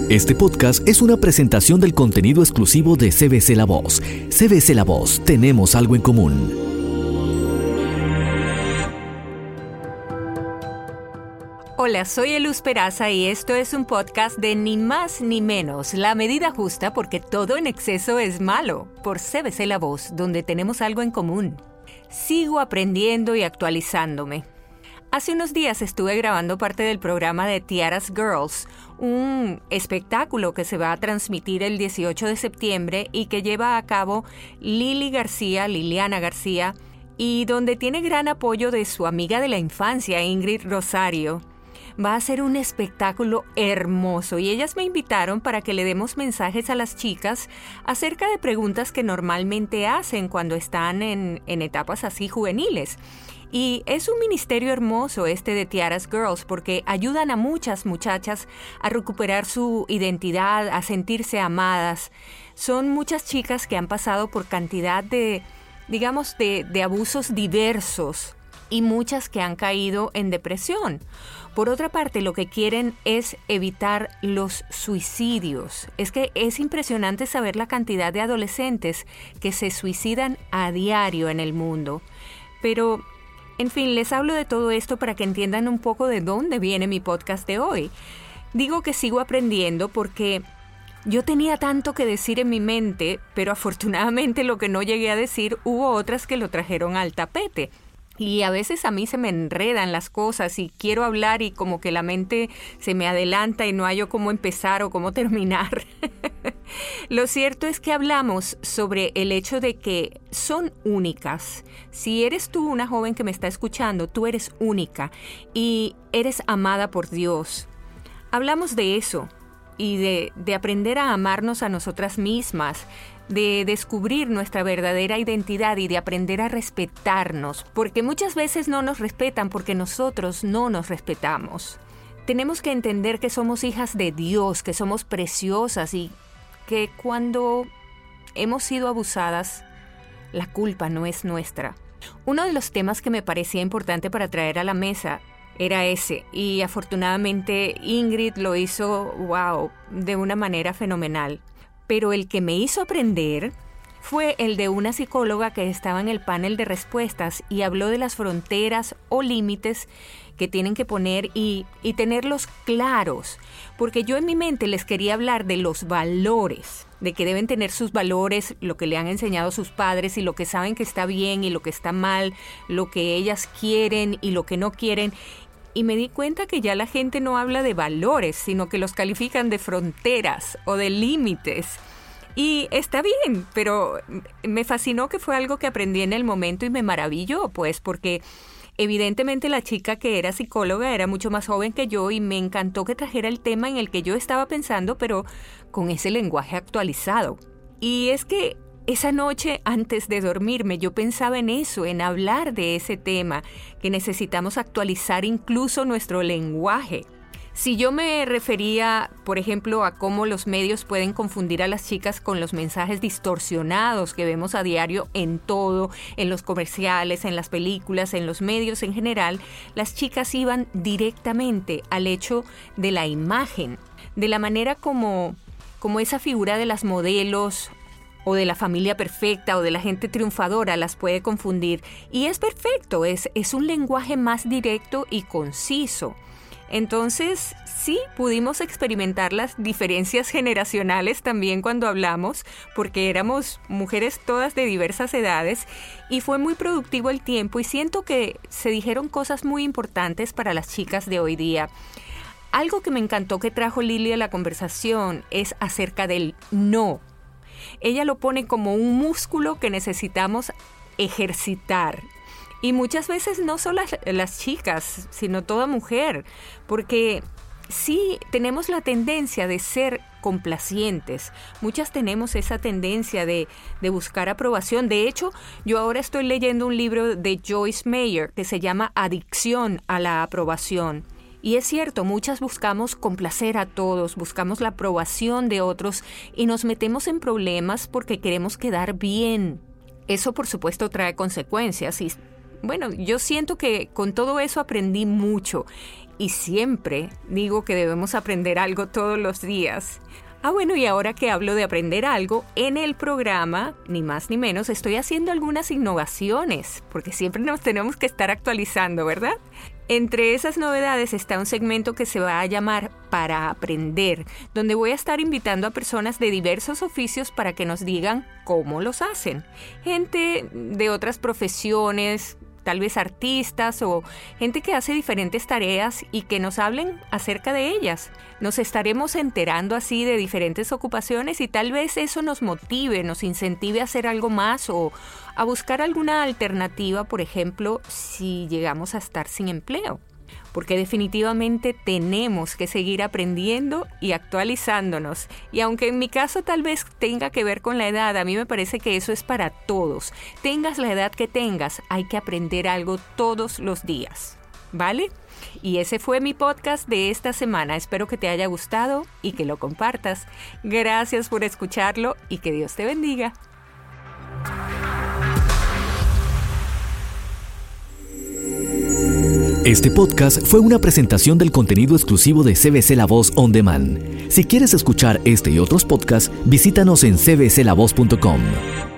Este podcast es una presentación del contenido exclusivo de CBC La Voz. CBC La Voz, tenemos algo en común. Hola, soy Eluz Peraza y esto es un podcast de Ni Más Ni Menos, la medida justa porque todo en exceso es malo, por CBC La Voz, donde tenemos algo en común. Sigo aprendiendo y actualizándome. Hace unos días estuve grabando parte del programa de Tiaras Girls, un espectáculo que se va a transmitir el 18 de septiembre y que lleva a cabo Liliana García, y donde tiene gran apoyo de su amiga de la infancia, Ingrid Rosario. Va a ser un espectáculo hermoso y ellas me invitaron para que le demos mensajes a las chicas acerca de preguntas que normalmente hacen cuando están en etapas así juveniles. Y es un ministerio hermoso este de Tiaras Girls porque ayudan a muchas muchachas a recuperar su identidad, a sentirse amadas. Son muchas chicas que han pasado por cantidad de abusos diversos y muchas que han caído en depresión. Por otra parte, lo que quieren es evitar los suicidios. Es que es impresionante saber la cantidad de adolescentes que se suicidan a diario en el mundo. Pero, en fin, les hablo de todo esto para que entiendan un poco de dónde viene mi podcast de hoy. Digo que sigo aprendiendo porque yo tenía tanto que decir en mi mente, pero afortunadamente lo que no llegué a decir hubo otras que lo trajeron al tapete. Y a veces a mí se me enredan las cosas y quiero hablar y como que la mente se me adelanta y no hallo cómo empezar o cómo terminar. Lo cierto es que hablamos sobre el hecho de que son únicas. Si eres tú una joven que me está escuchando, tú eres única y eres amada por Dios. Hablamos de eso y de aprender a amarnos a nosotras mismas, de descubrir nuestra verdadera identidad y de aprender a respetarnos, porque muchas veces no nos respetan porque nosotros no nos respetamos. Tenemos que entender que somos hijas de Dios, que somos preciosas y que cuando hemos sido abusadas, la culpa no es nuestra. Uno de los temas que me parecía importante para traer a la mesa era ese, y afortunadamente Ingrid lo hizo, de una manera fenomenal. Pero el que me hizo aprender fue el de una psicóloga que estaba en el panel de respuestas y habló de las fronteras o límites que tienen que poner y tenerlos claros. Porque yo en mi mente les quería hablar de los valores, de que deben tener sus valores, lo que le han enseñado sus padres y lo que saben que está bien y lo que está mal, lo que ellas quieren y lo que no quieren. Y me di cuenta que ya la gente no habla de valores, sino que los califican de fronteras o de límites. Y está bien, pero me fascinó que fue algo que aprendí en el momento y me maravilló, pues, porque evidentemente la chica que era psicóloga era mucho más joven que yo y me encantó que trajera el tema en el que yo estaba pensando, pero con ese lenguaje actualizado. Y es que esa noche, antes de dormirme, yo pensaba en eso, en hablar de ese tema, que necesitamos actualizar incluso nuestro lenguaje. Si yo me refería, por ejemplo, a cómo los medios pueden confundir a las chicas con los mensajes distorsionados que vemos a diario en todo, en los comerciales, en las películas, en los medios en general, las chicas iban directamente al hecho de la imagen, de la manera como esa figura de las modelos o de la familia perfecta o de la gente triunfadora las puede confundir. Y es perfecto, es un lenguaje más directo y conciso. Entonces, sí, pudimos experimentar las diferencias generacionales también cuando hablamos, porque éramos mujeres todas de diversas edades y fue muy productivo el tiempo y siento que se dijeron cosas muy importantes para las chicas de hoy día. Algo que me encantó que trajo Lili a la conversación es acerca del no. Ella lo pone como un músculo que necesitamos ejercitar. Y muchas veces no solo las chicas, sino toda mujer, porque sí tenemos la tendencia de ser complacientes. Muchas tenemos esa tendencia de buscar aprobación. De hecho, yo ahora estoy leyendo un libro de Joyce Meyer que se llama Adicción a la aprobación. Y es cierto, muchas buscamos complacer a todos, buscamos la aprobación de otros y nos metemos en problemas porque queremos quedar bien. Eso, por supuesto, trae consecuencias y, bueno, yo siento que con todo eso aprendí mucho y siempre digo que debemos aprender algo todos los días. Bueno, y ahora que hablo de aprender algo, en el programa, ni más ni menos, estoy haciendo algunas innovaciones, porque siempre nos tenemos que estar actualizando, ¿verdad? Entre esas novedades está un segmento que se va a llamar Para Aprender, donde voy a estar invitando a personas de diversos oficios para que nos digan cómo los hacen. Gente de otras profesiones, tal vez artistas o gente que hace diferentes tareas y que nos hablen acerca de ellas. Nos estaremos enterando así de diferentes ocupaciones y tal vez eso nos motive, nos incentive a hacer algo más o a buscar alguna alternativa, por ejemplo, si llegamos a estar sin empleo. Porque definitivamente tenemos que seguir aprendiendo y actualizándonos. Y aunque en mi caso tal vez tenga que ver con la edad, a mí me parece que eso es para todos. Tengas la edad que tengas, hay que aprender algo todos los días, ¿vale? Y ese fue mi podcast de esta semana. Espero que te haya gustado y que lo compartas. Gracias por escucharlo y que Dios te bendiga. Este podcast fue una presentación del contenido exclusivo de CBC La Voz On Demand. Si quieres escuchar este y otros podcasts, visítanos en cbclavoz.com.